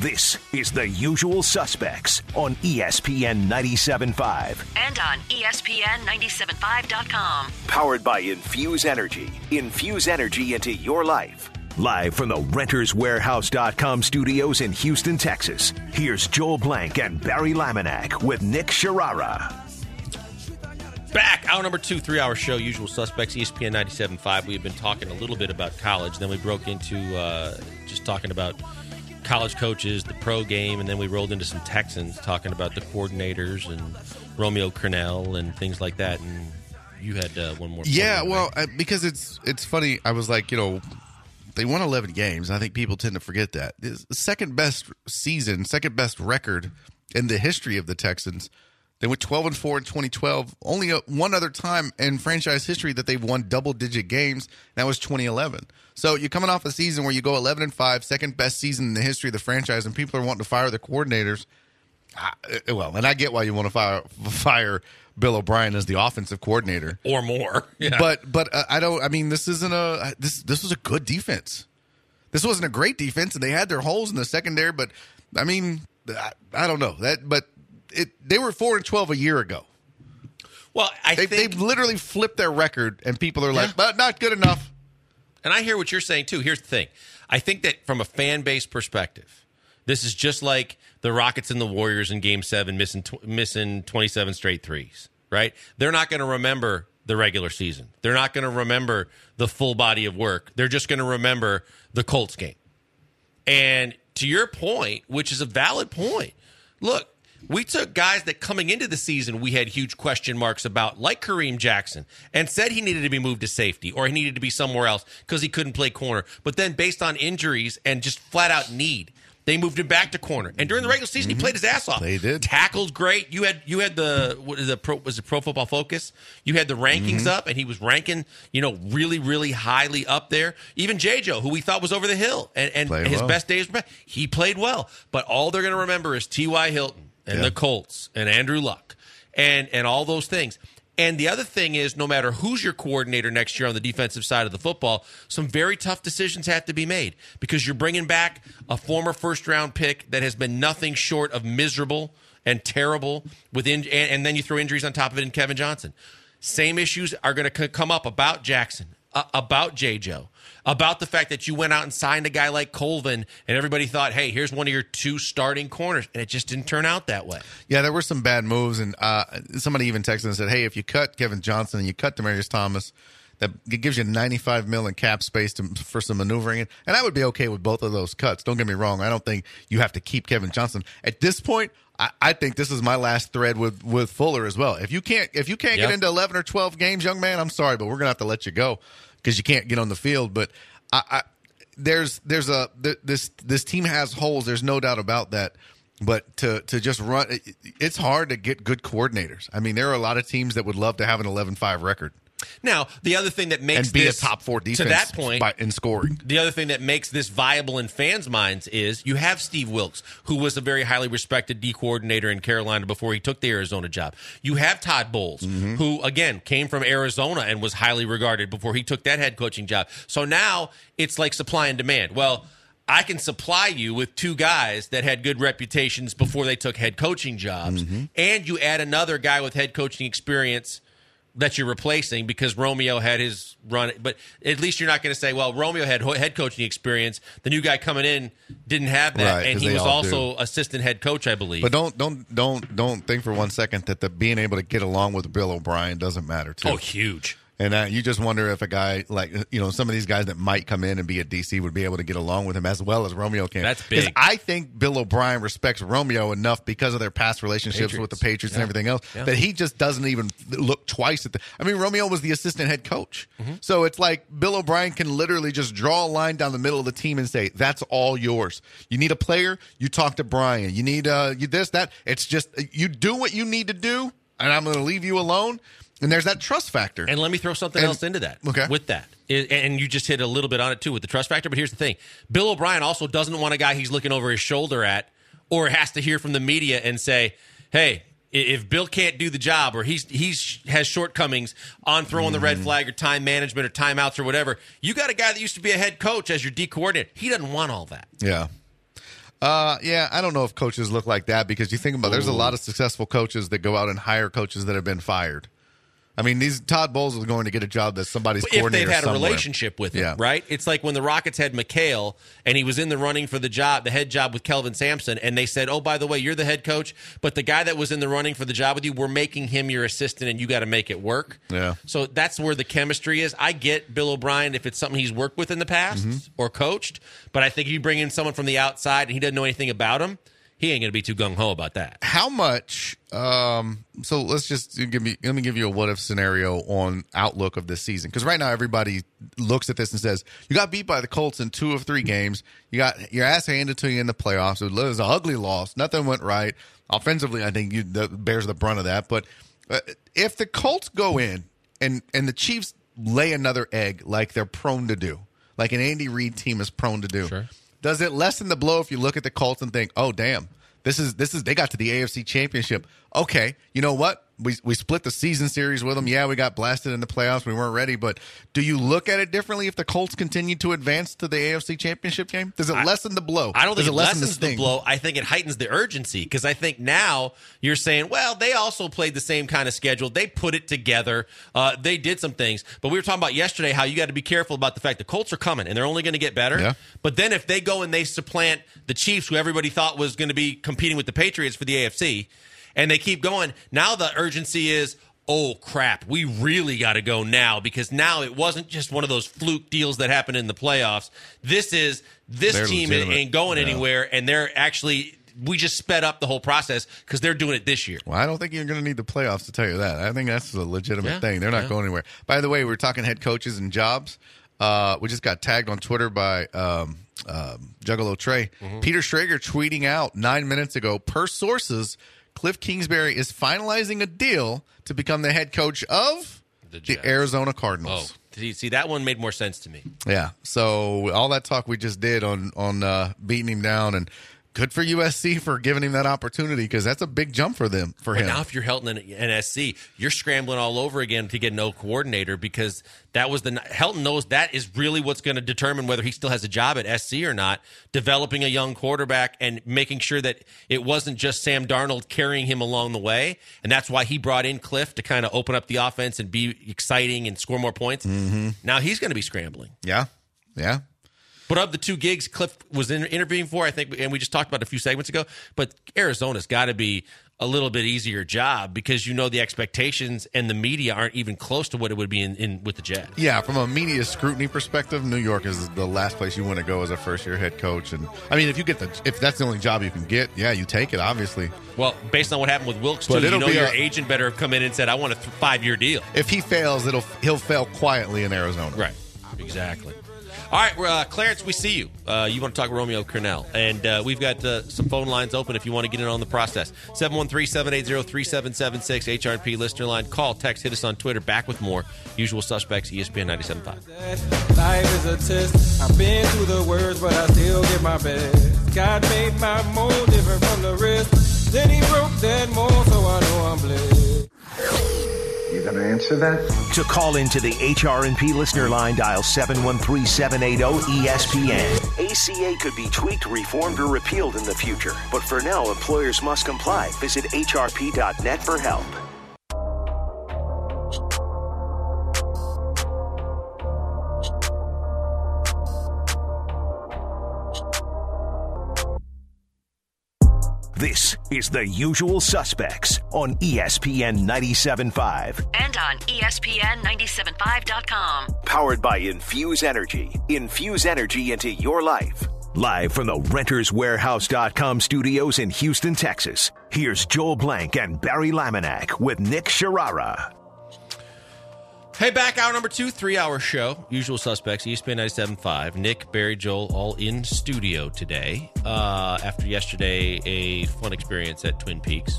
This is The Usual Suspects on ESPN 97.5. And on ESPN975.com. Powered by Infuse Energy. Infuse energy into your life. Live from the RentersWarehouse.com studios in Houston, Texas. Here's Joel Blank and Barry Laminack with Nick Sharara. Back, hour number 2, 3-hour show, Usual Suspects, ESPN 97.5. We've been talking a little bit about college. Then we broke into just talking about college coaches, the pro game, and then we rolled into some Texans talking about the coordinators and Romeo Crennel and things like that. And you had one more. Yeah, well, because it's funny. I was like, they won 11 games. And I think people tend to forget that. It's the second best season, second best record in the history of the Texans. They went 12-4 in 2012. Only one other time in franchise history that they've won double-digit games. That was 2011. So you're coming off a season where you go 11-5, second best season in the history of the franchise, and people are wanting to fire the coordinators. And I get why you want to fire Bill O'Brien as the offensive coordinator or more. Yeah. But I don't. I mean, this isn't a this was a good defense. This wasn't a great defense, and they had their holes in the secondary. But I mean, I don't know that, but. They were 4-12 a year ago. Well, they've literally flipped their record, and people are like, but not good enough. And I hear what you're saying, too. Here's the thing. I think that from a fan base perspective, this is just like the Rockets and the Warriors in Game 7 missing 27 straight threes, right? They're not going to remember the regular season. They're not going to remember the full body of work. They're just going to remember the Colts game. And to your point, which is a valid point, look, we took guys that coming into the season we had huge question marks about, like Kareem Jackson, and said he needed to be moved to safety or he needed to be somewhere else because he couldn't play corner. But then based on injuries and just flat-out need, they moved him back to corner. And during the regular season, he played his ass off. They did. Tackled great. You had was it Pro Football Focus? You had the rankings up, and he was ranking, really, really highly up there. Even J-Joe, who we thought was over the hill, and his best days were back. He played well. But all they're going to remember is T.Y. Hilton. And the Colts and Andrew Luck and all those things. And the other thing is, no matter who's your coordinator next year on the defensive side of the football, some very tough decisions have to be made because you're bringing back a former first-round pick that has been nothing short of miserable and terrible, and then you throw injuries on top of it in Kevin Johnson. Same issues are going to come up about Jackson, about J-Joe, about the fact that you went out and signed a guy like Colvin, and everybody thought, hey, here's one of your 2 starting corners, and it just didn't turn out that way. Yeah, there were some bad moves, and somebody even texted and said, hey, if you cut Kevin Johnson and you cut Demaryius Thomas, that gives you $95 million in cap space for some maneuvering. And I would be okay with both of those cuts. Don't get me wrong. I don't think you have to keep Kevin Johnson. At this point, I think this is my last thread with Fuller as well. If you can't get into 11 or 12 games, young man, I'm sorry, but we're going to have to let you go because you can't get on the field. But this team has holes. There's no doubt about that. But to just run, it's hard to get good coordinators. I mean, there are a lot of teams that would love to have an 11-5 record. Now, the other thing that makes and be this, a top 4 defense to that point, in scoring. The other thing that makes this viable in fans' minds is you have Steve Wilks, who was a very highly respected D coordinator in Carolina before he took the Arizona job. You have Todd Bowles, who, again, came from Arizona and was highly regarded before he took that head coaching job. So now it's like supply and demand. Well, I can supply you with 2 guys that had good reputations before they took head coaching jobs, and you add another guy with head coaching experience that you're replacing because Romeo had his run. But at least you're not going to say, well, Romeo had head coaching experience. The new guy coming in didn't have that, right, and he was also assistant head coach, I believe. But don't think for one second that the being able to get along with Bill O'Brien doesn't matter too. Oh, huge. And you just wonder if a guy like, some of these guys that might come in and be a DC would be able to get along with him as well as Romeo can. That's big. Because I think Bill O'Brien respects Romeo enough because of their past relationships with the Patriots and everything else that he just doesn't even look twice at Romeo was the assistant head coach. So it's like Bill O'Brien can literally just draw a line down the middle of the team and say, that's all yours. You need a player, you talk to Brian. You need you this, that. It's just you do what you need to do, and I'm going to leave you alone. And there's that trust factor. And let me throw something else into that. Okay. With that. And you just hit a little bit on it, too, with the trust factor. But here's the thing. Bill O'Brien also doesn't want a guy he's looking over his shoulder at or has to hear from the media and say, hey, if Bill can't do the job or he has shortcomings on throwing the red flag or time management or timeouts or whatever, you got a guy that used to be a head coach as your D coordinator. He doesn't want all that. Yeah. Yeah, I don't know if coaches look like that because you think about there's a lot of successful coaches that go out and hire coaches that have been fired. I mean, Todd Bowles is going to get a job that somebody's coordinator if they've had somewhere. a relationship with him, right? It's like when the Rockets had McHale and he was in the running for the head job with Kelvin Sampson, and they said, oh, by the way, you're the head coach, but the guy that was in the running for the job with you, we're making him your assistant, and you got to make it work. Yeah. So that's where the chemistry is. I get Bill O'Brien if it's something he's worked with in the past or coached, but I think if you bring in someone from the outside and he doesn't know anything about him, he ain't going to be too gung-ho about that. How much so let's just let me give you a what-if scenario on outlook of this season. Because right now everybody looks at this and says, you got beat by the Colts in 2 of 3 games. You got your ass handed to you in the playoffs. It was an ugly loss. Nothing went right. Offensively, I think bears the brunt of that. But if the Colts go in and the Chiefs lay another egg like they're prone to do, like an Andy Reid team is prone to do, sure. Does it lessen the blow if you look at the Colts and think, oh, damn, this is they got to the AFC Championship. Okay, you know what? We split the season series with them. Yeah, we got blasted in the playoffs. We weren't ready. But do you look at it differently if the Colts continue to advance to the AFC Championship game? Does it lessen the blow? I don't think it lessens the blow. I think it heightens the urgency because I think now you're saying, well, they also played the same kind of schedule. They put it together. They did some things. But we were talking about yesterday how you got to be careful about the fact the Colts are coming and they're only going to get better. Yeah. But then if they go and they supplant the Chiefs, who everybody thought was going to be competing with the Patriots for the AFC, and they keep going, now the urgency is, oh, crap, we really got to go now because now it wasn't just one of those fluke deals that happened in the playoffs. This team legitimate. ain't going anywhere, and they're actually – we just sped up the whole process because they're doing it this year. Well, I don't think you're going to need the playoffs to tell you that. I think that's a legitimate thing. They're not going anywhere. By the way, we're talking head coaches and jobs. We just got tagged on Twitter by Juggalo Trey. Peter Schrager tweeting out 9 minutes ago, per sources – Cliff Kingsbury is finalizing a deal to become the head coach of the Arizona Cardinals. Oh, see, that one made more sense to me. Yeah. So all that talk we just did on beating him down, and good for USC for giving him that opportunity because that's a big jump for him. Now, if you're Helton and SC, you're scrambling all over again to get no coordinator because that was Helton knows that is really what's going to determine whether he still has a job at SC or not. Developing a young quarterback and making sure that it wasn't just Sam Darnold carrying him along the way, and that's why he brought in Cliff to kind of open up the offense and be exciting and score more points. Now he's going to be scrambling. Yeah. But of the 2 gigs Cliff was interviewing for, I think, and we just talked about a few segments ago, but Arizona's got to be a little bit easier job because the expectations and the media aren't even close to what it would be in with the Jets. Yeah, from a media scrutiny perspective, New York is the last place you want to go as a first-year head coach. And I mean, if that's the only job you can get, yeah, you take it, obviously. Well, based on what happened with Wilkes, too, your agent better have come in and said, I want a 5-year deal. If he fails, he'll fail quietly in Arizona. Right, exactly. All right, Clarence, we see you. You want to talk Romeo Crennel. And we've got some phone lines open if you want to get in on the process. 713-780-3776, HRP listener line. Call, text, hit us on Twitter. Back with more. Usual Suspects, ESPN 97.5. Life is a test. I've been through the worst, but I still get my best. God made my mold different from the rest. Then he broke that mold, so I know I'm blessed. You going to answer that? To call into the HRP listener line, dial 713-780-ESPN. ACA could be tweaked, reformed, or repealed in the future. But for now, employers must comply. Visit hrp.net for help. This is The Usual Suspects on ESPN 97.5. And on ESPN975.com. Powered by Infuse Energy. Infuse energy into your life. Live from the RentersWarehouse.com studios in Houston, Texas. Here's Joel Blank and Barry Laminack with Nick Sharara. Hey, back hour number 2, 3-hour show. Usual Suspects, ESPN 97.5. Nick, Barry, Joel, all in studio today. After yesterday, a fun experience at Twin Peaks.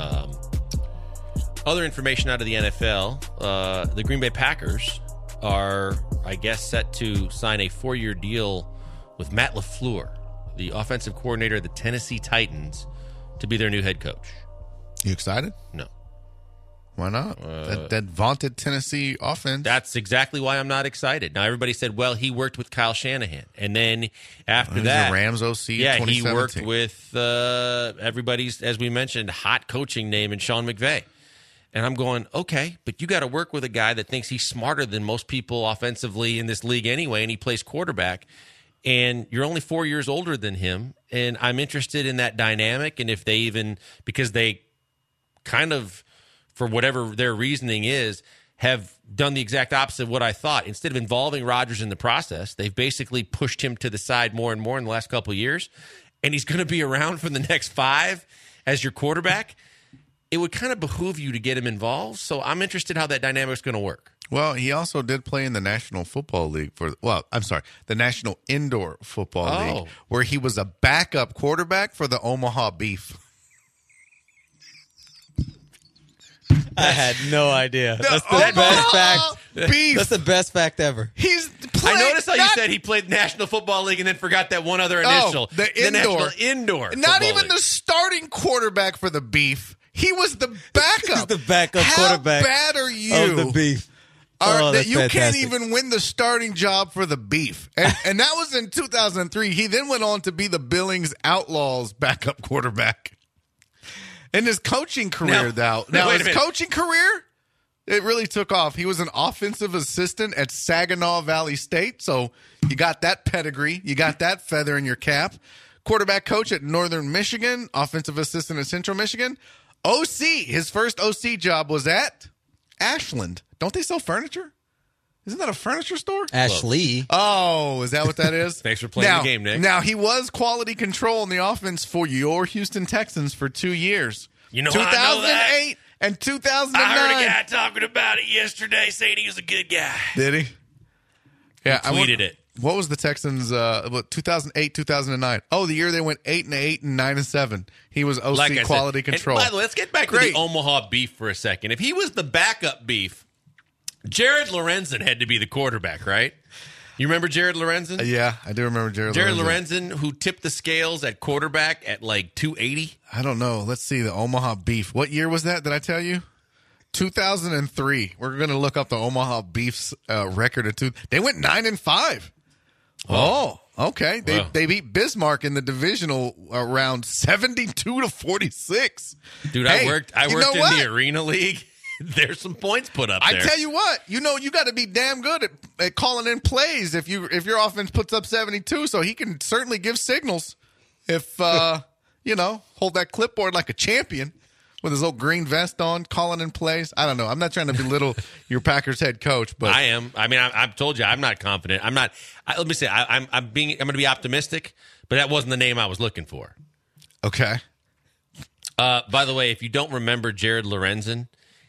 Other information out of the NFL, the Green Bay Packers are, I guess, set to sign a 4-year deal with Matt LaFleur, the offensive coordinator of the Tennessee Titans, to be their new head coach. You excited? No. Why not? That vaunted Tennessee offense. That's exactly why I'm not excited. Now, everybody said, well, he worked with Kyle Shanahan. And then after that, the Rams OC, yeah, he worked with everybody's, as we mentioned, hot coaching name in Sean McVay. And I'm going, okay, but you got to work with a guy that thinks he's smarter than most people offensively in this league anyway, and he plays quarterback. And you're only 4 years older than him. And I'm interested in that dynamic. And if they even, because they kind of, for whatever their reasoning is, have done the exact opposite of what I thought. Instead of involving Rodgers in the process, they've basically pushed him to the side more and more in the last couple of years. And he's going to be around for the next 5 as your quarterback. It would kind of behoove you to get him involved. So I'm interested how that dynamic is going to work. Well, he also did play in the National Football League the National Indoor Football League, where he was a backup quarterback for the Omaha Beef. I had no idea. That's the best fact. Beef. That's the best fact ever. I noticed how you said he played National Football League and then forgot that one other initial. The National Indoor. Not even League. The starting quarterback for the Beef. He was the backup. He's the backup quarterback. How bad are you? Of the Beef. That you fantastic. Can't even win the starting job for the Beef. And that was in 2003. He then went on to be the Billings Outlaws backup quarterback. In his coaching career, coaching career, it really took off. He was an offensive assistant at Saginaw Valley State, so you got that pedigree. You got that feather in your cap. Quarterback coach at Northern Michigan, offensive assistant at Central Michigan. OC, his first OC job was at Ashland. Don't they sell furniture? Isn't that a furniture store? Ashley. Oh, is that what that is? Thanks for playing the game, Nick. Now, he was quality control in the offense for your Houston Texans for 2 years. You know 2008 and 2009. I heard a guy talking about it yesterday saying he was a good guy. Did he? Yeah, I tweeted it. What was the Texans, 2008, 2009? Oh, the year they went 8-8 and 9-7. He was OC quality control. And by the way, let's get back to the Omaha Beef for a second. If he was the backup Beef, Jared Lorenzen had to be the quarterback, right? You remember Jared Lorenzen? Yeah, I do remember Jared Lorenzen, who tipped the scales at quarterback at like 280. I don't know. Let's see, the Omaha Beef. What year was that? Did I tell you? 2003. We're going to look up the Omaha Beef's record. They went 9-5. Oh, okay. They beat Bismarck in the divisional round 72-46. Dude, I worked in the Arena League. There's some points put up there. I tell you what, you got to be damn good at calling in plays if your offense puts up 72, so he can certainly give signals if, hold that clipboard like a champion with his old green vest on, calling in plays. I don't know. I'm not trying to belittle your Packers head coach, but I am. I mean, I've told you I'm not confident. I'm not. Let me say I'm going to be optimistic, but that wasn't the name I was looking for. Okay. By the way, if you don't remember Jared Lorenzen,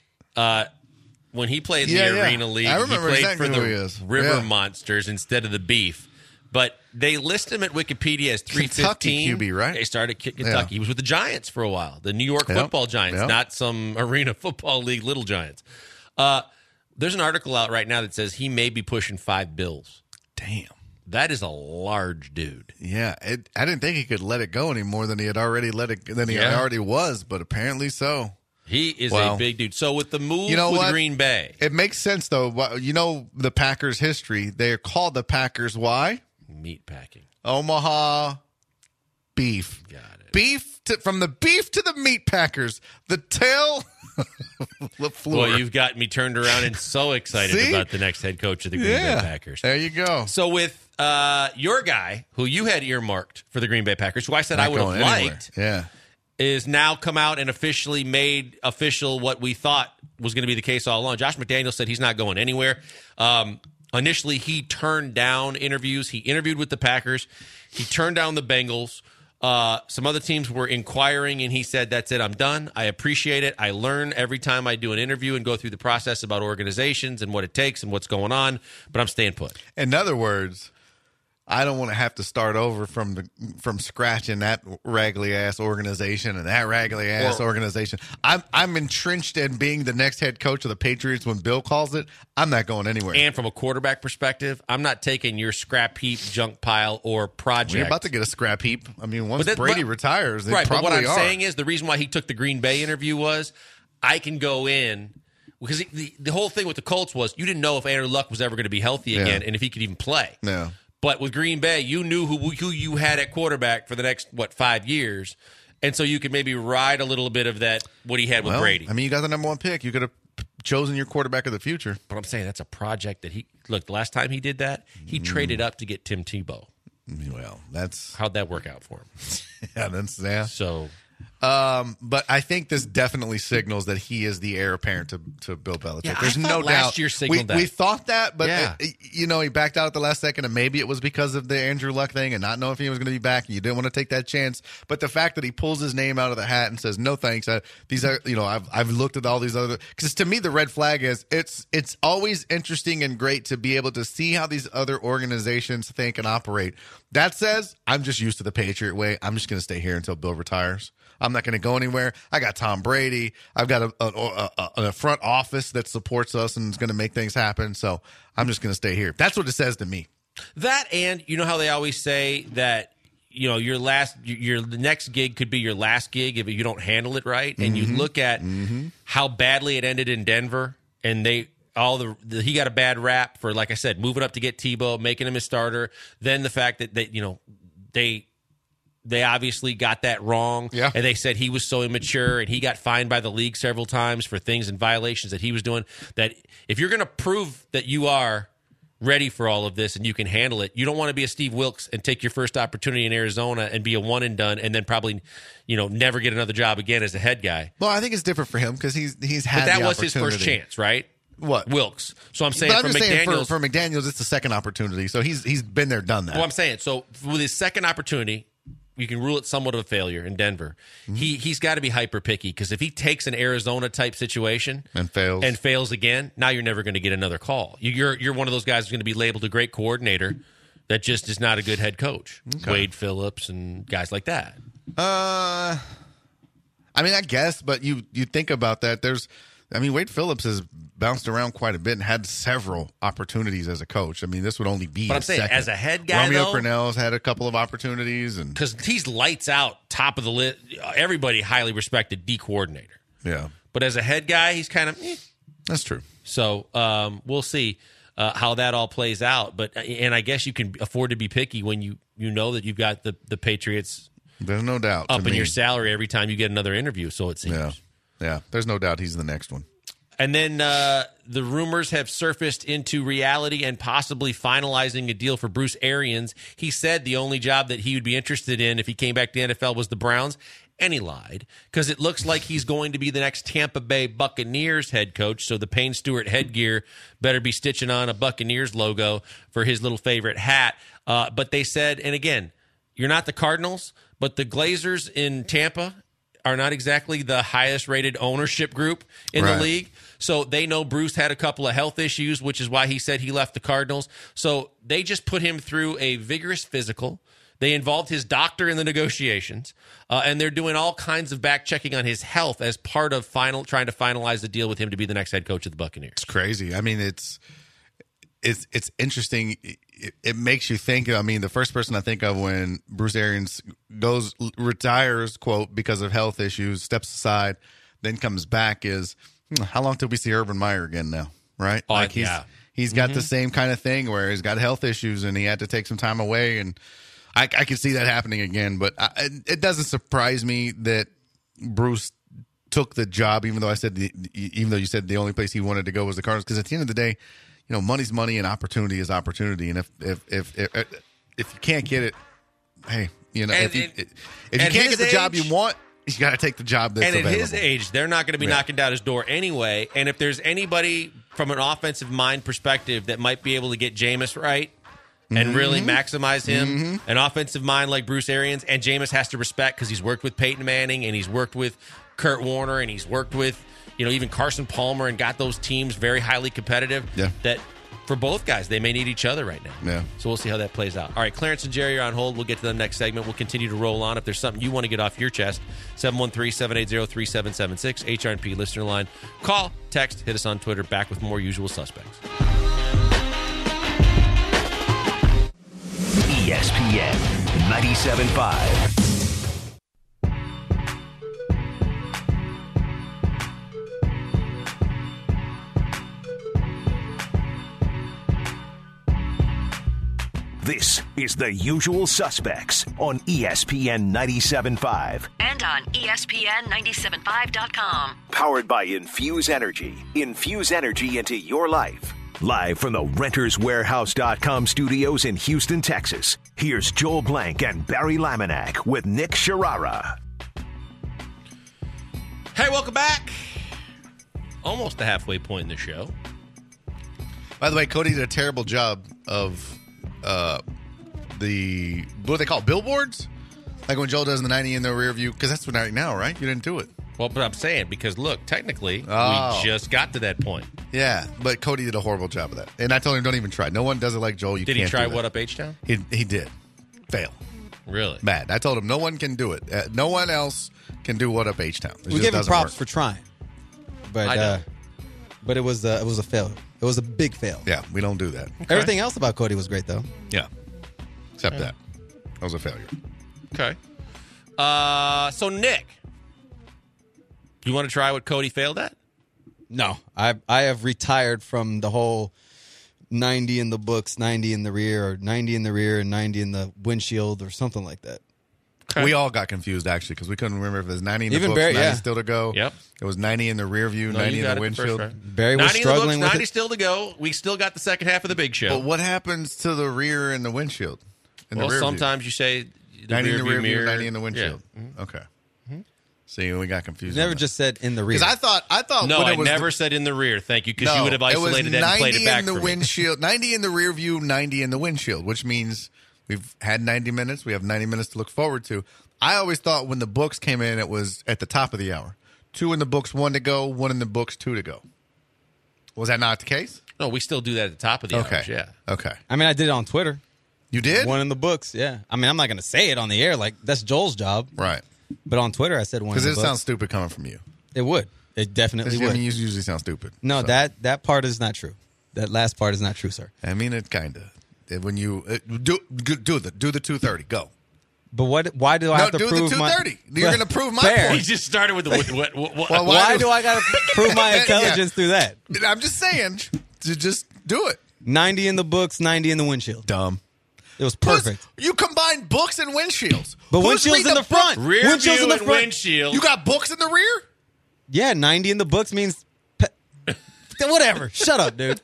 when he played in the Arena League, he played for the River Monsters instead of the Beef. But they list him at Wikipedia as 315. Kentucky QB, right? They started Kentucky. Yeah. He was with the Giants for a while, the New York Football Giants, not some Arena Football League Little Giants. There's an article out right now that says he may be pushing $5 billion. Damn. That is a large dude. Yeah, I didn't think he could let it go any more than he had already already was, but apparently so. He is a big dude. So with the move with Green Bay. It makes sense, though. You know the Packers' history. They're called the Packers. Why? Meat packing. Omaha Beef. Got it. Beef from the beef to the meat packers. The tail. Well, you've got me turned around and so excited about the next head coach of the Green Bay Packers. There you go. So with your guy, who you had earmarked for the Green Bay Packers, who I said I would have liked, is now come out and officially made official what we thought was going to be the case all along. Josh McDaniels said he's not going anywhere. Initially, he turned down interviews. He interviewed with the Packers. He turned down the Bengals. Some other teams were inquiring, and he said, that's it, I'm done. I appreciate it. I learn every time I do an interview and go through the process about organizations and what it takes and what's going on, but I'm staying put. In other words, I don't want to have to start over from scratch in that raggedy-ass organization and that raggedy-ass organization. I'm entrenched in being the next head coach of the Patriots when Bill calls it. I'm not going anywhere. And from a quarterback perspective, I'm not taking your scrap heap, junk pile, or project. We're about to get a scrap heap. I mean, once Brady retires, they probably but what I'm are. saying is the reason why he took the Green Bay interview was I can go in. Because the whole thing with the Colts was you didn't know if Andrew Luck was ever going to be healthy again and if he could even play. No. But with Green Bay, you knew who you had at quarterback for the next, 5 years. And so you could maybe ride a little bit of that, what he had with Brady. I mean, you got the number 1 pick. You could have chosen your quarterback of the future. But I'm saying that's a project that the last time he did that, he traded up to get Tim Tebow. Well, how'd that work out for him? So... but I think this definitely signals that he is the heir apparent to Bill Belichick. Yeah, There's no doubt. Last year signaled that. We thought that, but he backed out at the last second, and maybe it was because of the Andrew Luck thing and not knowing if he was going to be back. And you didn't want to take that chance. But the fact that he pulls his name out of the hat and says, "No thanks, these are I've looked at all these other." Because to me, the red flag is it's always interesting and great to be able to see how these other organizations think and operate. That says, I'm just used to the Patriot way. I'm just going to stay here until Bill retires. I'm not going to go anywhere. I got Tom Brady. I've got a front office that supports us and is going to make things happen. So I'm just going to stay here. That's what it says to me. That, and you know how they always say that your next gig could be your last gig if you don't handle it right. And you look at how badly it ended in Denver, and he got a bad rap for, like I said, moving up to get Tebow, making him his starter. Then the fact that they obviously got that wrong, and they said he was so immature, and he got fined by the league several times for things and violations that he was doing. That if you're going to prove that you are ready for all of this and you can handle it, you don't want to be a Steve Wilkes and take your first opportunity in Arizona and be a one and done, and then probably never get another job again as a head guy. Well, I think it's different for him because he's had. But that was his first chance, right? What? Wilkes. So I'm saying for McDaniels, it's the second opportunity. So he's been there, done that. Well, I'm saying so with his second opportunity. You can rule it somewhat of a failure in Denver. He's got to be hyper picky because if he takes an Arizona type situation and fails again, now you're never going to get another call. You're one of those guys who's going to be labeled a great coordinator that just is not a good head coach. Okay. Wade Phillips and guys like that. I mean, I guess, but you think about that. Wade Phillips has bounced around quite a bit and had several opportunities as a coach. I mean, this would only be. But I'm saying, as a head guy, Romeo Crennel's had a couple of opportunities, and because he's lights out, top of the list, everybody highly respected D coordinator. Yeah, but as a head guy, he's kind of. That's true. So we'll see how that all plays out. But I guess you can afford to be picky when you know that you've got the Patriots. There's no doubt up in your salary every time you get another interview. So it seems. Yeah, there's no doubt he's the next one. And then the rumors have surfaced into reality and possibly finalizing a deal for Bruce Arians. He said the only job that he would be interested in if he came back to the NFL was the Browns, and he lied because it looks like he's going to be the next Tampa Bay Buccaneers head coach, so the Payne Stewart headgear better be stitching on a Buccaneers logo for his little favorite hat. But they said, and again, you're not the Cardinals, but the Glazers in Tampa are not exactly the highest rated ownership group in the league. So they know Bruce had a couple of health issues, which is why he said he left the Cardinals. So they just put him through a vigorous physical. They involved his doctor in the negotiations, and they're doing all kinds of back checking on his health as part of trying to finalize the deal with him to be the next head coach of the Buccaneers. It's crazy. I mean, it's interesting. It makes you think. I mean, the first person I think of when Bruce Arians retires, quote, because of health issues, steps aside, then comes back is, how long till we see Urban Meyer again now, right? He's got the same kind of thing where he's got health issues and he had to take some time away, and I can see that happening again. But it doesn't surprise me that Bruce took the job, even though you said the only place he wanted to go was the Cardinals, because at the end of the day, money's money and opportunity is opportunity. And if you can't get it, hey, if you can't get the job you want, you got to take the job that's available. And at his age, they're not going to be knocking down his door anyway. And if there's anybody from an offensive mind perspective that might be able to get Jameis right and really maximize him, an offensive mind like Bruce Arians, and Jameis has to respect because he's worked with Peyton Manning and he's worked with Kurt Warner and he's worked with even Carson Palmer and got those teams very highly competitive. Yeah. That for both guys, they may need each other right now. Yeah. So we'll see how that plays out. All right, Clarence and Jerry are on hold. We'll get to them next segment. We'll continue to roll on. If there's something you want to get off your chest, 713-780-3776, HRP listener line. Call, text, hit us on Twitter. Back with more usual suspects. ESPN 97.5. This is The Usual Suspects on ESPN 97.5. And on ESPN975.com. Powered by Infuse Energy. Infuse energy into your life. Live from the RentersWarehouse.com studios in Houston, Texas. Here's Joel Blank and Barry Laminack with Nick Sharara. Hey, welcome back. Almost the halfway point in the show. By the way, Cody did a terrible job of what do they call it, billboards? Like when Joel does the 90 in the rear view, because that's right now, right? You didn't do it. Well, but I'm saying, because look, technically, we just got to that point. Yeah, but Cody did a horrible job of that. And I told him, don't even try. No one does it like Joel. Did he try What Up H-Town? He did. Fail. Really? Bad. I told him no one can do it. No one else can do What Up H-Town. We gave him props for trying. But it was a fail. It was a big fail. Yeah, we don't do that. Okay. Everything else about Cody was great, though. Yeah. Except that. That was a failure. Okay. So, Nick, you want to try what Cody failed at? No. I have retired from the whole 90 in the books, 90 in the rear, or 90 in the rear and 90 in the windshield or something like that. Okay. We all got confused, actually, because we couldn't remember if it was 90 in the books, Barry, 90 still to go. Yep. It was 90 in the rear view, 90 in the windshield. Barry was struggling with 90 still to go. We still got the second half of the big show. But what happens to the rear and the windshield? Well, sometimes you say 90 in the rear view, mirror. 90 in the windshield. Yeah. Mm-hmm. Okay. See, we got confused. You never just said in the rear. Because I thought no, I never said in the rear. Thank you, because you would have isolated that and played it back for me. 90 in the rear view, 90 in the windshield, which means we've had 90 minutes. We have 90 minutes to look forward to. I always thought when the books came in, it was at the top of the hour. 2 in the books, 1 to go. 1 in the books, 2 to go. Was that not the case? No, we still do that at the top of the hours, yeah. Okay. I mean, I did it on Twitter. You did? 1 in the books, yeah. I mean, I'm not going to say it on the air. Like, that's Joel's job. Right. But on Twitter, I said 1 in the books. Because it sounds stupid coming from you. It would. It definitely would. I mean, you usually sound stupid. No, so. that part is not true. That last part is not true, sir. I mean, it kind of. When you do the 230, go. But why do I have to prove my... No, do the 230. You're going to prove my point. He just started with the... Well, why do I got to prove my intelligence through that? I'm just saying, to just do it. 90 in the books, 90 in the windshield. Dumb. It was perfect. You combine books and windshields. But windshields in the front. Rear windshields view in the and front. windshield. You got books in the rear? Yeah, 90 in the books means... Whatever. Shut up, dude.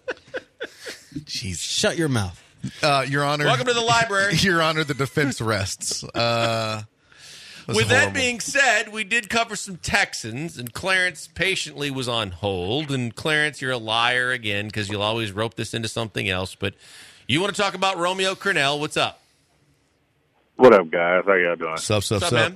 Jeez. Shut your mouth. Your Honor. Welcome to the library. Your Honor, the defense rests. With horrible. that being said, we did cover some Texans, and Clarence patiently was on hold. And Clarence, you're a liar again, because you'll always rope this into something else. But you want to talk about Romeo Crennel. What's up? What up, guys? How y'all doing? What's up, man?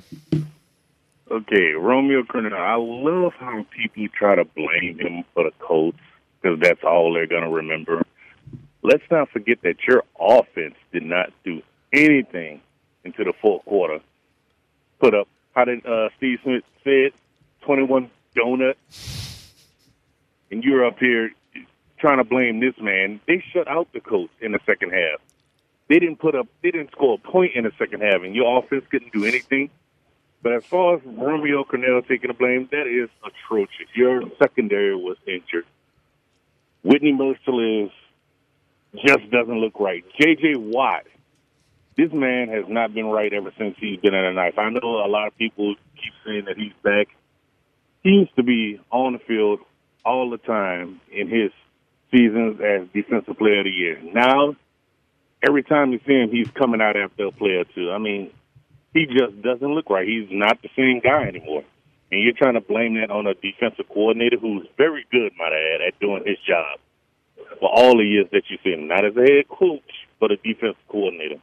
Okay, Romeo Crennel. I love how people try to blame him for the Colts, because that's all they're going to remember. Let's not forget that your offense did not do anything into the fourth quarter. Put up, how did Steve Smith say it, 21 donuts. And you're up here trying to blame this man. They shut out the Colts in the second half. They didn't score a point in the second half, and your offense couldn't do anything. But as far as Romeo Crennel taking the blame, that is atrocious. Your secondary was injured. Whitney Merciless just doesn't look right. J.J. Watt, this man has not been right ever since he's been in a knife. I know a lot of people keep saying that he's back. He used to be on the field all the time in his seasons as Defensive Player of the Year. Now, every time you see him, he's coming out after a play or two. I mean, he just doesn't look right. He's not the same guy anymore. And you're trying to blame that on a defensive coordinator who's very good, might I add, at doing his job for all the years that you've seen him. Not as a head coach, but a defensive coordinator.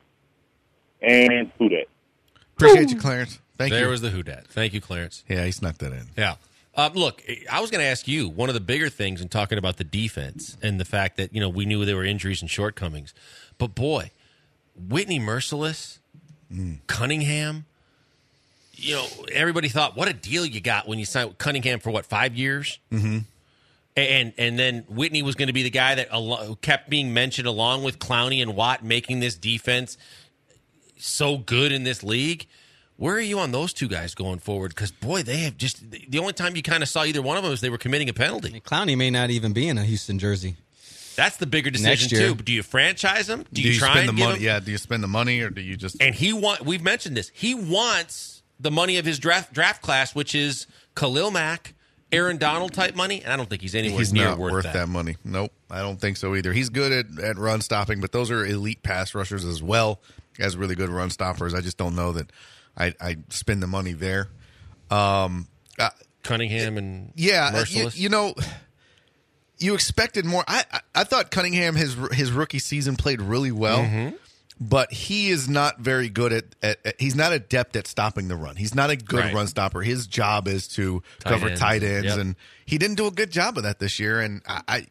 And who dat? Appreciate you, Clarence. Thank you. There was the who dat. Thank you, Clarence. Yeah, he snuck that in. Yeah. Look, I was going to ask you, one of the bigger things in talking about the defense and the fact that, we knew there were injuries and shortcomings. But, boy, Whitney Merciless, Cunningham, everybody thought, what a deal you got when you signed Cunningham for, 5 years? Mm-hmm. And then Whitney was going to be the guy that kept being mentioned along with Clowney and Watt making this defense so good in this league. Where are you on those two guys going forward? Because, boy, they have just – the only time you kind of saw either one of them is they were committing a penalty. Clowney may not even be in a Houston jersey. That's the bigger decision too. Do you franchise him? Do you try spend and the give money? him? Yeah. Do you spend the money or do you just? And we've mentioned this. He wants the money of his draft class, which is Khalil Mack, Aaron Donald type money, and I don't think he's anywhere He's near not worth that money. Nope, I don't think so either. He's good at run stopping, but those are elite pass rushers as well as really good run stoppers. I just don't know that I spend the money there. Cunningham and Merciless. You expected more. I thought Cunningham his rookie season played really well, but he is not very good at he's not adept at stopping the run. He's not a good run stopper. His job is to cover tight ends, and he didn't do a good job of that this year. And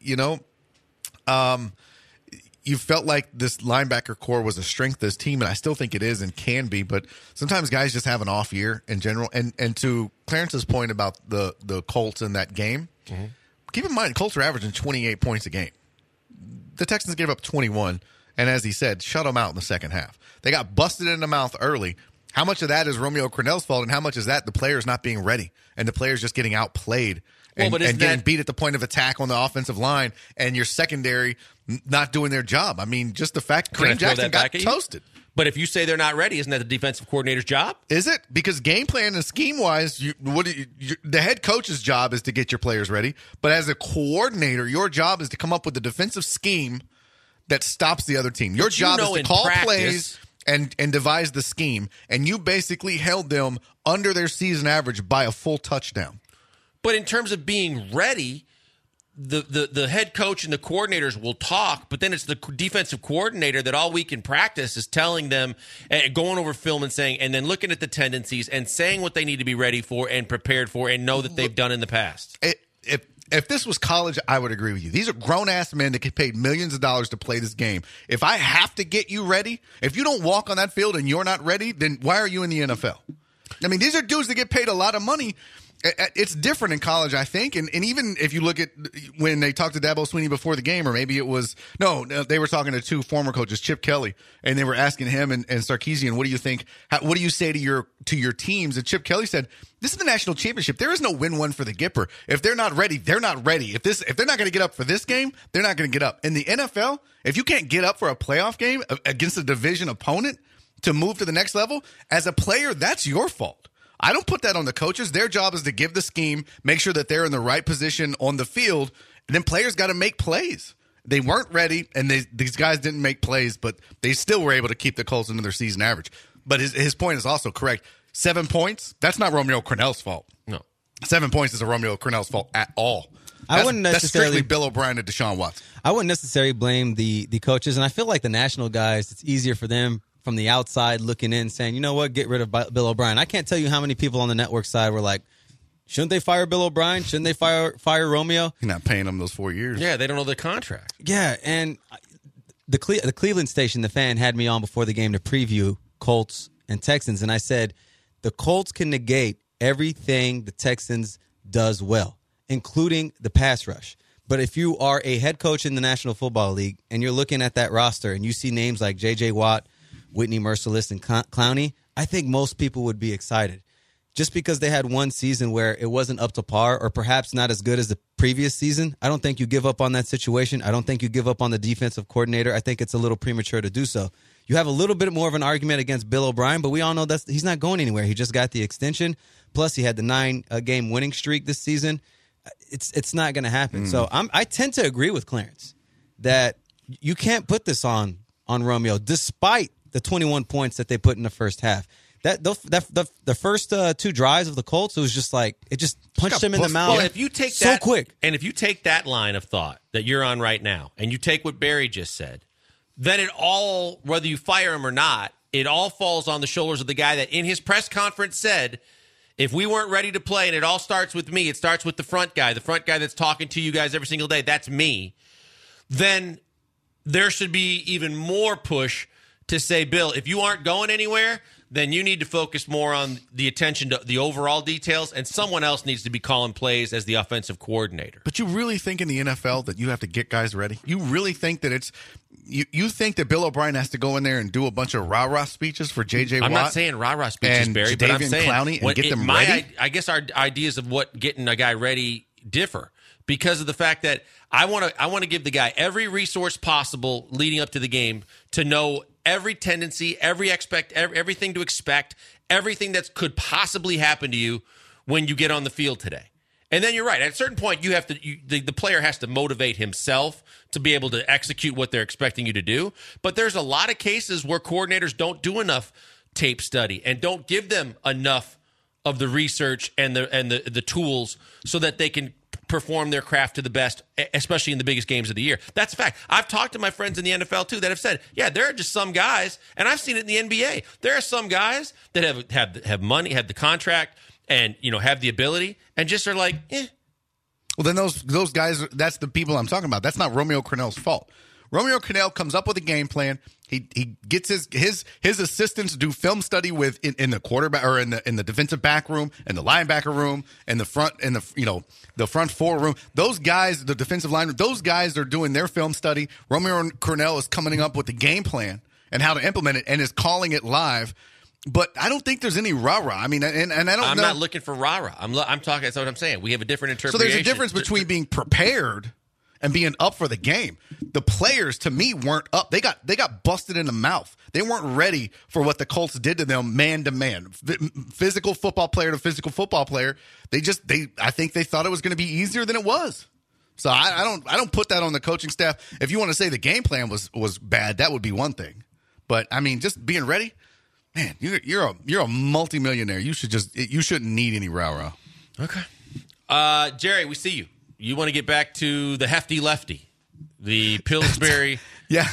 you felt like this linebacker core was a strength of this team, and I still think it is and can be, but sometimes guys just have an off year in general. And to Clarence's point about the Colts in that game, keep in mind, Colts are averaging 28 points a game. The Texans gave up 21, and as he said, shut them out in the second half. They got busted in the mouth early. How much of that is Romeo Crennel's fault, and how much is that the players not being ready and the players just getting outplayed and getting beat at the point of attack on the offensive line and your secondary not doing their job? I mean, just the fact Kareem Jackson got toasted. But if you say they're not ready, isn't that the defensive coordinator's job? Is it? Because game plan and scheme-wise, the head coach's job is to get your players ready. But as a coordinator, your job is to come up with a defensive scheme that stops the other team. Your job is to call plays and devise the scheme. And you basically held them under their season average by a full touchdown. But in terms of being ready, the head coach and the coordinators will talk, but then it's the defensive coordinator that all week in practice is telling them, going over film and saying, and then looking at the tendencies and saying what they need to be ready for and prepared for and know that they've done in the past. If this was college, I would agree with you. These are grown-ass men that get paid millions of dollars to play this game. If I have to get you ready, if you don't walk on that field and you're not ready, then why are you in the NFL? I mean, these are dudes that get paid a lot of money. It's different in college, I think. And even if you look at when they talked to Dabo Swinney before the game, or maybe it was – no, they were talking to two former coaches, Chip Kelly, and they were asking him and Sarkisian, what do you think – what do you say to your teams? And Chip Kelly said, this is the national championship. There is no win one for the Gipper. If they're not ready, they're not ready. If they're not going to get up for this game, they're not going to get up. In the NFL, if you can't get up for a playoff game against a division opponent to move to the next level, as a player, that's your fault. I don't put that on the coaches. Their job is to give the scheme, make sure that they're in the right position on the field, and then players got to make plays. They weren't ready, and these guys didn't make plays, but they still were able to keep the Colts into their season average. But his point is also correct. 7 points, that's not Romeo Crennel's fault. No. 7 points is a Romeo Crennel's fault at all. I wouldn't necessarily. That's strictly Bill O'Brien and Deshaun Watson. I wouldn't necessarily blame the coaches, and I feel like the national guys, it's easier for them from the outside looking in, saying, you know what, get rid of Bill O'Brien. I can't tell you how many people on the network side were like, shouldn't they fire Bill O'Brien? Shouldn't they fire Romeo? You're not paying them those 4 years. Yeah, they don't know the contract. Yeah, and the Cleveland station, The Fan, had me on before the game to preview Colts and Texans, and I said, the Colts can negate everything the Texans does well, including the pass rush. But if you are a head coach in the National Football League and you're looking at that roster and you see names like J.J. Watt, Whitney Mercilus, and Clowney, I think most people would be excited. Just because they had one season where it wasn't up to par or perhaps not as good as the previous season, I don't think you give up on that situation. I don't think you give up on the defensive coordinator. I think it's a little premature to do so. You have a little bit more of an argument against Bill O'Brien, but we all know that he's not going anywhere. He just got the extension. Plus, he had the 9-game winning streak this season. It's not going to happen. So I tend to agree with Clarence that you can't put this on Romeo, despite the 21 points that they put in the first half. The first 2 drives of the Colts, it was just like it just punched him in the mouth. Well, if you take so that, quick, and if you take that line of thought that you're on right now, and you take what Barry just said, then it all, whether you fire him or not, it all falls on the shoulders of the guy that in his press conference said, if we weren't ready to play, and it all starts with me, it starts with the front guy that's talking to you guys every single day, that's me, then there should be even more push to say, Bill, if you aren't going anywhere, then you need to focus more on the attention to the overall details, and someone else needs to be calling plays as the offensive coordinator. But you really think in the NFL that you have to get guys ready? You really think that it's you think that Bill O'Brien has to go in there and do a bunch of rah-rah speeches for J.J. Watt? I'm not saying rah-rah speeches, and Barry, but I'm saying Clowney and get them ready? I guess our ideas of what getting a guy ready differ. because of the fact that I want to give the guy every resource possible leading up to the game to know every tendency, everything to expect, everything that could possibly happen to you when you get on the field today. And then you're right. At a certain point, you have to. The player has to motivate himself to be able to execute what they're expecting you to do. But there's a lot of cases where coordinators don't do enough tape study and don't give them enough of the research and the tools so that they can perform their craft to the best, especially in the biggest games of the year. That's a fact. I've talked to my friends in the NFL too that have said, yeah, there are just some guys, and I've seen it in the NBA. There are some guys that have money, have the contract, and have the ability, and just are like, eh. Well, then those guys, that's the people I'm talking about. That's not Romeo Crennel's fault. Romeo Crennel comes up with a game plan. He gets his assistants do film study in the quarterback or in the defensive back room and the linebacker room and the front four room. Those guys, the defensive line, those guys are doing their film study. Romeo Crennel is coming up with the game plan and how to implement it and is calling it live. But I don't think there's any rah-rah. I mean, and I don't know. I'm not looking for rah-rah. I'm talking, that's what I'm saying. We have a different interpretation. So there's a difference between being prepared and being up for the game. The players, to me, weren't up. They got busted in the mouth. They weren't ready for what the Colts did to them man to man. Physical football player to physical football player. I think they thought it was going to be easier than it was. So I don't put that on the coaching staff. If you want to say the game plan was bad, that would be one thing. But I mean, just being ready. Man, you're a multimillionaire. You shouldn't need any rah-rah. Okay. Jerry, we see you. You want to get back to the hefty lefty, the Pillsbury. Yeah.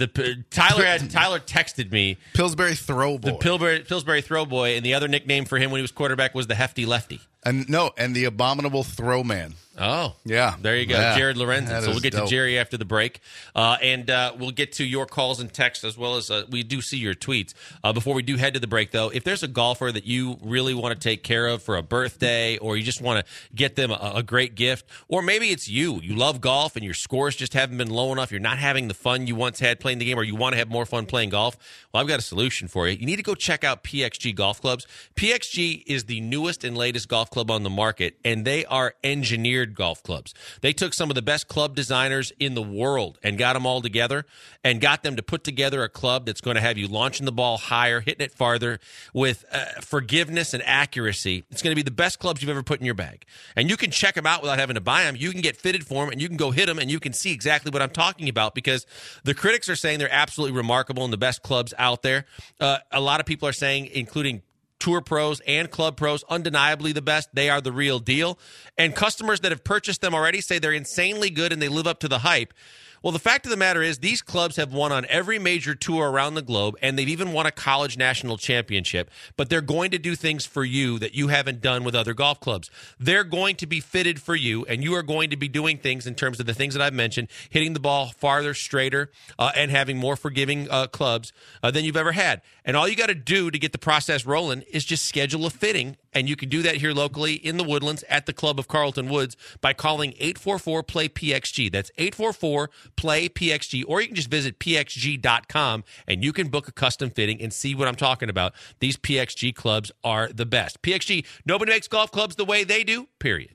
Tyler texted me. Pillsbury throw boy. The Pillsbury throw boy, and the other nickname for him when he was quarterback was the hefty lefty. And the abominable throw man. Oh, yeah. There you go, yeah. Jared Lorenzen. So we'll get dope. to Jerry after the break, and we'll get to your calls and texts as well as we do see your tweets. Before we do head to the break, though, if there's a golfer that you really want to take care of for a birthday, or you just want to get them a great gift, or maybe it's you love golf and your scores just haven't been low enough, you're not having the fun you once had playing the game, or you want to have more fun playing golf, well, I've got a solution for you. You need to go check out PXG Golf Clubs. PXG is the newest and latest golf club on the market, and they are engineered golf clubs. They took some of the best club designers in the world and got them all together and got them to put together a club that's going to have you launching the ball higher, hitting it farther with forgiveness and accuracy. It's going to be the best clubs you've ever put in your bag. And you can check them out without having to buy them. You can get fitted for them, and you can go hit them, and you can see exactly what I'm talking about, because the critics are saying they're absolutely remarkable and the best clubs out there. A lot of people are saying, including Tour pros and club pros, undeniably the best. They are the real deal. And customers that have purchased them already say they're insanely good and they live up to the hype. Well, the fact of the matter is these clubs have won on every major tour around the globe, and they've even won a college national championship, but they're going to do things for you that you haven't done with other golf clubs. They're going to be fitted for you, and you are going to be doing things in terms of the things that I've mentioned, hitting the ball farther, straighter, and having more forgiving clubs than you've ever had. And all you got to do to get the process rolling is just schedule a fitting, and you can do that here locally in the Woodlands at the Club of Carlton Woods by calling 844-PLAY-PXG. That's 844-PLAY-PXG, or you can just visit pxg.com, and you can book a custom fitting and see what I'm talking about. These PXG clubs are the best. PXG, nobody makes golf clubs the way they do, period.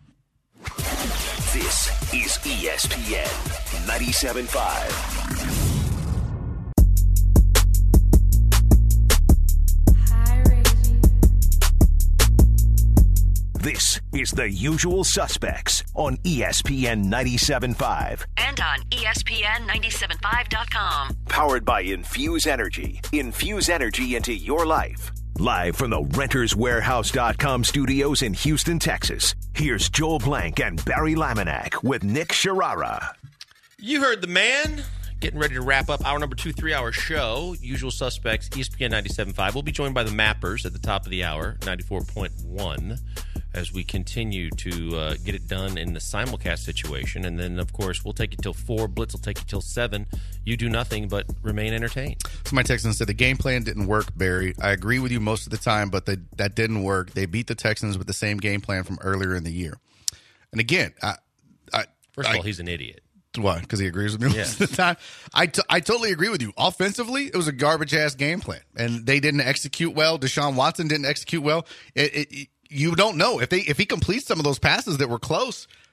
This is ESPN 97.5. This is The Usual Suspects on ESPN 97.5. And on ESPN975.com. Powered by Infuse Energy. Infuse energy into your life. Live from the RentersWarehouse.com studios in Houston, Texas. Here's Joel Blank and Barry Laminack with Nick Sharara. You heard the man. Getting ready to wrap up our number 2 3-hour show. Usual Suspects, ESPN 97.5. We'll be joined by the Mappers at the top of the hour, 94.1. As we continue to get it done in the simulcast situation. And then, of course, we'll take it till 4. Blitz will take you till 7. You do nothing but remain entertained. So my Texans said the game plan didn't work, Barry. I agree with you most of the time, but that didn't work. They beat the Texans with the same game plan from earlier in the year. And again, First of all, he's an idiot. Why? Because he agrees with me most of the time? I totally agree with you. Offensively, it was a garbage-ass game plan. And they didn't execute well. Deshaun Watson didn't execute well. You don't know if he completes some of those passes that were close.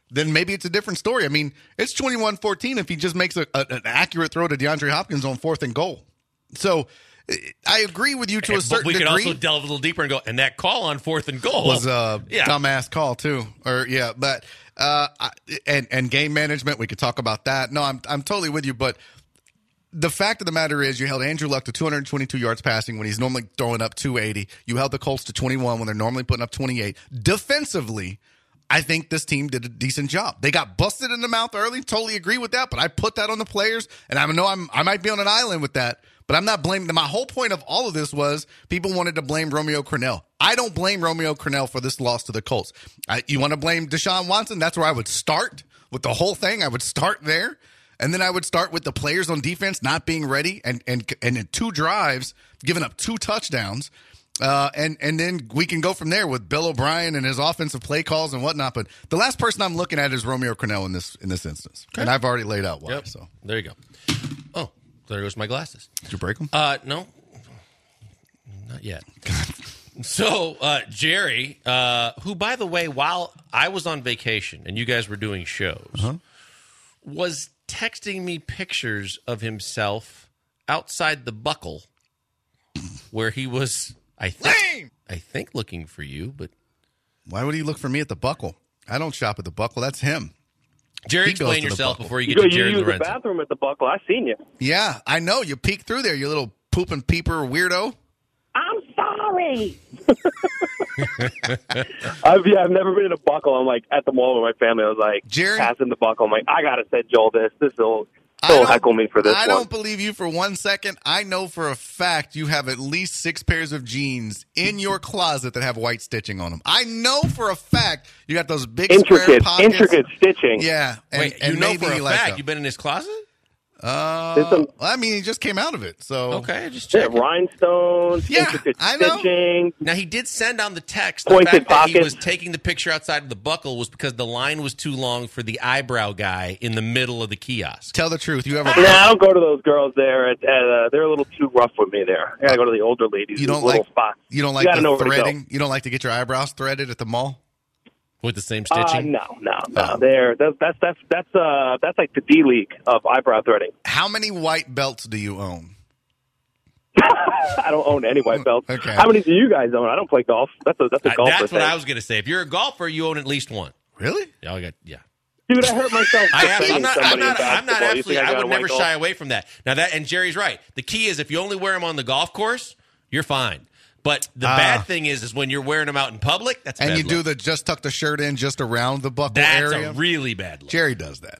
then maybe it's a different story. I mean, it's 21-14 if he just makes an accurate throw to DeAndre Hopkins on 4th and goal. So I agree with you to a certain degree. But we could also delve a little deeper and go, and that call on 4th and goal was a dumbass call too. But and game management, we could talk about that. No, I'm totally with you, but the fact of the matter is you held Andrew Luck to 222 yards passing when he's normally throwing up 280. You held the Colts to 21 when they're normally putting up 28. Defensively, I think this team did a decent job. They got busted in the mouth early. Totally agree with that, but I put that on the players, and I know I might be on an island with that, but I'm not blaming them. My whole point of all of this was people wanted to blame Romeo Crennel. I don't blame Romeo Crennel for this loss to the Colts. You want to blame Deshaun Watson? That's where I would start with the whole thing. I would start there. And then I would start with the players on defense not being ready and in 2 drives, giving up 2 touchdowns. And then we can go from there with Bill O'Brien and his offensive play calls and whatnot. But the last person I'm looking at is Romeo Crennel in this instance. Okay. And I've already laid out why. Yep. So there you go. Oh, there goes my glasses. Did you break them? No, not yet. So, Jerry, who, by the way, while I was on vacation and you guys were doing shows, was texting me pictures of himself outside the Buckle where he was, I think looking for you, but why would he look for me at the Buckle? I don't shop at the Buckle. That's him. Jerry, explain yourself before you get to Jerry Lorenzo. You use the bathroom at the Buckle. I've seen you. Yeah, I know. You peek through there, you little poop and peeper weirdo. I'm sorry. I've never been in a Buckle. I'm like at the mall with my family. I was like, Jerry, passing the Buckle. I'm like, I gotta send Joel this. He'll heckle me for this. I don't believe you for 1 second. I know for a fact you have at least 6 pairs of jeans in your closet that have white stitching on them. I know for a fact you got those big square pockets. Intricate stitching. Yeah. Wait, you know for a fact you've been in his closet? I mean, he just came out of it, so okay, just check. Rhinestones, intricate stitching. Now he did send on the text pointed the fact pockets. That he was taking the picture outside of the Buckle was because the line was too long for the eyebrow guy in the middle of the kiosk. Tell the truth. You ever? I don't go to those girls there. They're a little too rough with me there. I gotta go to the older ladies. You don't little spots. You don't like the threading. You don't like to get your eyebrows threaded at the mall. With the same stitching? No. That's like the D League of eyebrow threading. How many white belts do you own? I don't own any white belts. Okay. How many do you guys own? I don't play golf. That's a golfer That's thing. what I was going to say. If you're a golfer, you own at least one. Really? Yeah. Dude, I hurt myself. I'm not absolutely. I would never shy away from that. Now and Jerry's right. The key is if you only wear them on the golf course, you're fine. But the bad thing is when you're wearing them out in public, that's and bad you look. do the just tuck the shirt in just around the Buckle area. That's a really bad look. Jerry does that.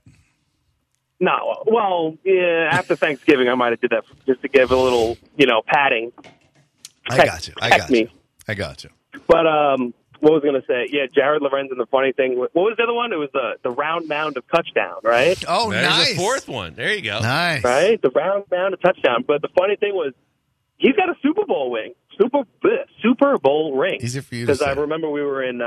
No, well, yeah, after Thanksgiving, I might have did that just to give a little, padding. I got you. But what was I going to say? Yeah, Jared Lorenz, and the funny thing, what was the other one? It was the round mound of touchdown, right? Oh, There's nice. the 4th one. There you go. Nice. Right? The round mound of touchdown. But the funny thing was, he's got a Super Bowl ring. Super Bowl ring. Easy for you to say. Because I remember we were in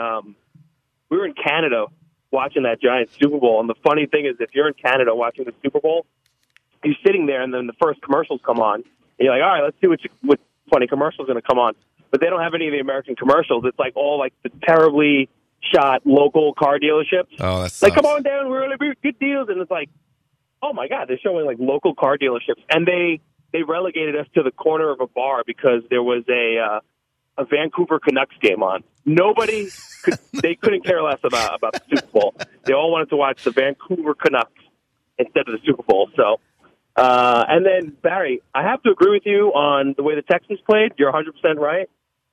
Canada watching that giant Super Bowl, and the funny thing is, if you're in Canada watching the Super Bowl, you're sitting there, and then the first commercials come on, and you're like, all right, let's see what funny commercial is going to come on. But they don't have any of the American commercials. It's like all like the terribly shot local car dealerships. Oh, that's like, come on down, we're going to be good deals, and it's like, oh my God, they're showing like local car dealerships, and they relegated us to the corner of a bar because there was a Vancouver Canucks game on. They couldn't care less about the Super Bowl. They all wanted to watch the Vancouver Canucks instead of the Super Bowl. So, and then Barry, I have to agree with you on the way the Texans played. You're 100% right.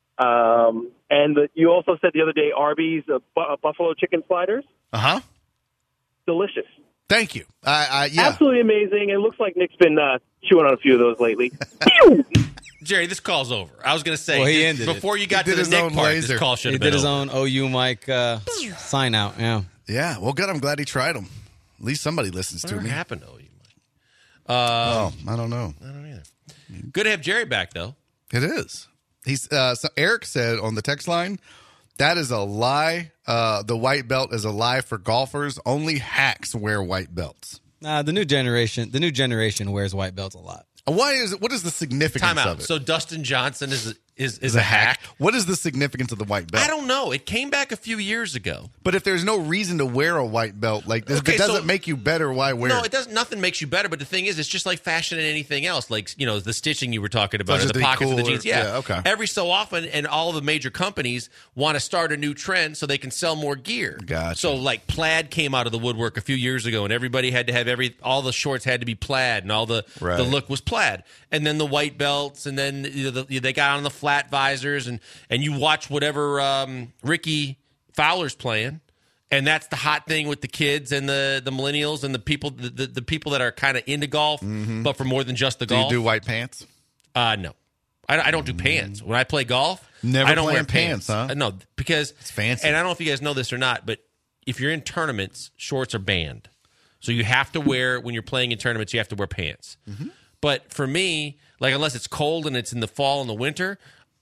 And you also said the other day Arby's buffalo chicken sliders. Delicious. Thank you. Yeah. Absolutely amazing. It looks like Nick's been chewing on a few of those lately. Jerry, this call's over. I was going to say, he ended before you got He to did the his Nick own part, laser. this call should He have been did his over. own OU Mike sign out. Yeah. Yeah. Well, good. I'm glad he tried them. At least somebody listens to What me. happened to OU Mike? I don't know. I don't either. Good to have Jerry back, though. It is. He's so Eric said on the text line, that is a lie. The white belt is a lie for golfers. Only hacks wear white belts. The new generation wears white belts a lot. What is the significance Time out. of it? So Dustin Johnson is a hack. What is the significance of the white belt? I don't know. It came back a few years ago. But if there's no reason to wear a white belt, like this, it doesn't make you better. Why wear it? No, it doesn't. Nothing makes you better. But the thing is, it's just like fashion and anything else. Like, you know, the stitching you were talking about, or the pockets of the jeans. Yeah, okay. Every so often, and all the major companies want to start a new trend so they can sell more gear. Gotcha. So, like, plaid came out of the woodwork a few years ago, and everybody had to have all the shorts had to be plaid, and all the look was plaid. And then the white belts, and then they got on the flat visors, and you watch whatever Ricky Fowler's playing, and that's the hot thing with the kids and the millennials and the people that are kind of into golf, but for more than just the golf. Do you do white pants? No. I don't do pants. When I play golf, Never I don't wear pants, huh? No, because it's fancy. And I don't know if you guys know this or not, but if you're in tournaments, shorts are banned. So you have to wear, when you're playing in tournaments, you have to wear pants. But for me, like, unless it's cold and it's in the fall and the winter,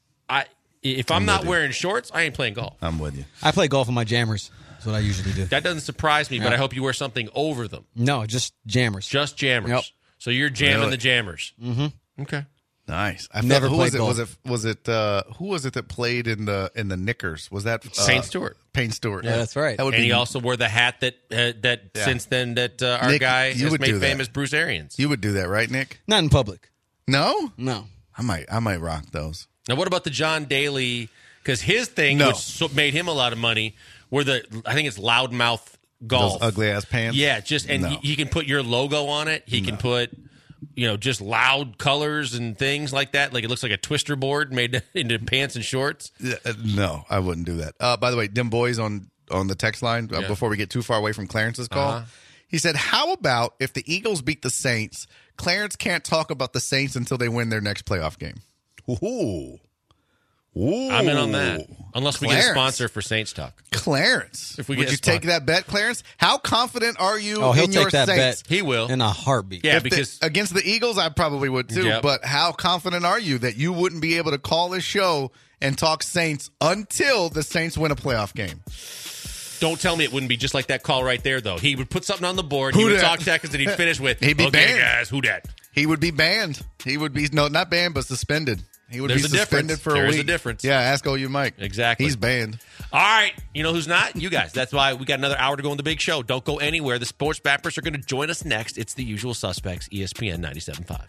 if I'm not wearing shorts, I ain't playing golf. I'm with you. I play golf in my jammers. That's what I usually do. That doesn't surprise me, but I hope you wear something over them. No, just jammers. Just jammers. Yep. So you're jamming the jammers. Mm-hmm. Okay. Nice. I never played golf. golf. Was it who was it that played in the knickers? Was that Saint Stewart? Payne Stewart. Yeah, that's right. And he also wore the hat that since then that our Nick, guy has made that. famous, Bruce Arians. You would do that, right, Nick? Not in public. No? No. I might rock those. Now, what about the John Daly? Because his thing, which made him a lot of money, were I think it's loudmouth golf. Those ugly ass pants? Yeah, he can put your logo on it. He can put, just loud colors and things like that. Like it looks like a twister board made into pants and shorts. No, I wouldn't do that. By the way, them boys on the text line, before we get too far away from Clarence's call, he said, how about if the Eagles beat the Saints, Clarence can't talk about the Saints until they win their next playoff game? Ooh. I'm in on that. Unless we get a sponsor for Saints Talk. Clarence. If we Would you take that bet, Clarence? How confident are you he'll in your take that Saints? bet He will. in a heartbeat. Yeah, because against the Eagles, I probably would too. Yep. But how confident are you that you wouldn't be able to call this show and talk Saints until the Saints win a playoff game? Don't tell me it wouldn't be just like that call right there, though. He would put something on the board. He would talk seconds, and he'd finish with, He'd be okay, banned. guys, who dat? He would be banned. He would be, no, not banned, but suspended. He would There's be a suspended difference. for a week. There's a difference. Yeah, ask OU Mike. Exactly. He's banned. All right. You know who's not? You guys. That's why we got another hour to go on the big show. Don't go anywhere. The Sports Bappers are going to join us next. It's the usual suspects, ESPN 97.5.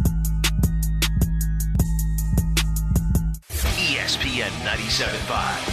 ESPN 97.5.